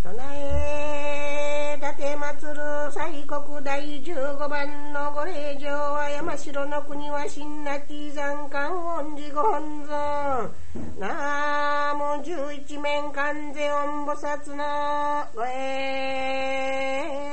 え立て祭る西国第15番のご令嬢は山城の国は新那地山間恩寺ご本尊なも11面観世音菩薩のごえ